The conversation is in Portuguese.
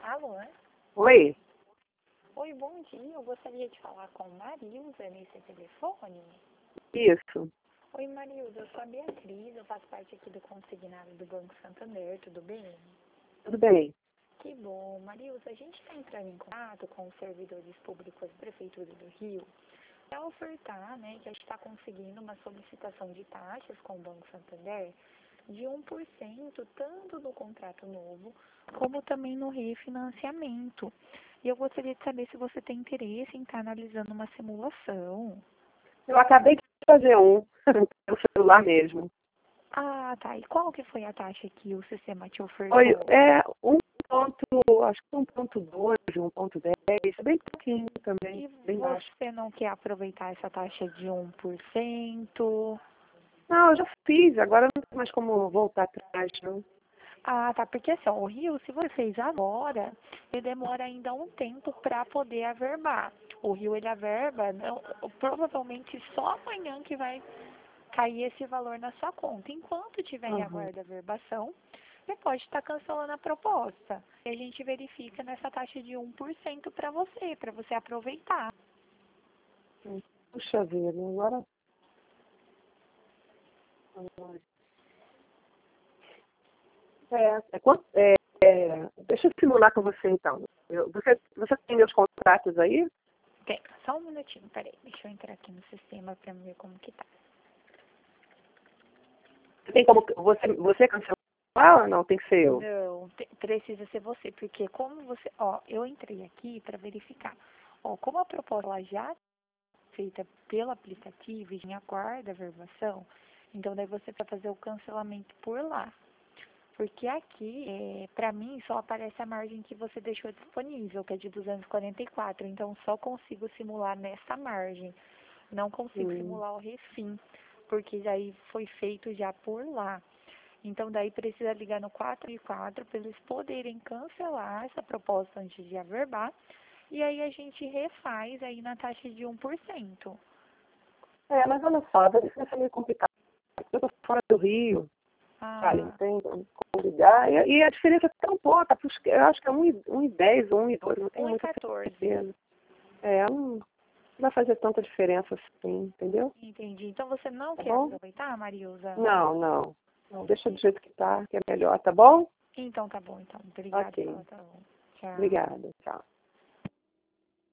Alô? Oi, Oi, bom dia. Eu gostaria de falar com Marilza nesse telefone. isso, Oi, Marilza. Eu sou a Beatriz. Eu faço parte aqui do consignado do Banco Santander. Tudo bem? tudo bem. Que bom. Marilza, a gente está entrando em contato com os servidores públicos da Prefeitura do Rio para ofertar, né, que a gente está conseguindo uma solicitação de taxas com o Banco Santander de 1%, tanto no contrato novo, como também no refinanciamento. E eu gostaria de saber se você tem interesse em estar analisando uma simulação. Eu acabei de fazer um, no celular mesmo. Ah, tá. E qual que foi a taxa que o sistema te Foi, ofertou? acho que 1.12, 1.10, é bem pouquinho também, E bem baixo. você não quer aproveitar essa taxa de 1%? Não, eu já fiz, agora não tem mais como voltar atrás, não. Ah, tá. Porque assim, ó, o Rio, se você fez agora, ele demora ainda um tempo para poder averbar. O Rio, ele averba, não, provavelmente só amanhã que vai cair esse valor na sua conta. Enquanto tiver em Uhum. aguardo a averbação, você pode estar cancelando a proposta. E a gente verifica nessa taxa de 1% para você aproveitar. Puxa vida, agora... deixa eu simular com você então. Você tem meus contratos aí? Tem, só um minutinho, peraí. Deixa eu entrar aqui no sistema para ver como que tá. Tem como você cancelar ou não? Tem que ser eu. Não, precisa ser você, porque como você, ó, eu entrei aqui para verificar. Ó, como a proposta ela já é feita pelo aplicativo e já aguarda a verbação, então daí você vai fazer o cancelamento por lá. Porque aqui, para mim, só aparece a margem que você deixou disponível, que é de 244. Então, só consigo simular nessa margem. Não consigo Hum. simular o refim, porque daí foi feito já por lá. Então, daí precisa ligar no 404 para eles poderem cancelar essa proposta antes de averbar. E aí a gente refaz aí na taxa de 1%. Mas olha só, vai ser meio complicado. Eu estou fora do Rio, sabe? Não Ah, tem como ligar. E a diferença é tão pouca. Eu acho que é 1,10 ou 1,12, não tenho muita 1,14. certeza. Não vai fazer tanta diferença assim, entendeu? Entendi. Então, você não Tá quer bom? aproveitar, Marilza? Não, não. Não, deixa do jeito que tá, que é melhor, tá bom? Então tá bom, então. Obrigada Ok. pela atenção. Tchau. Obrigada. Tchau.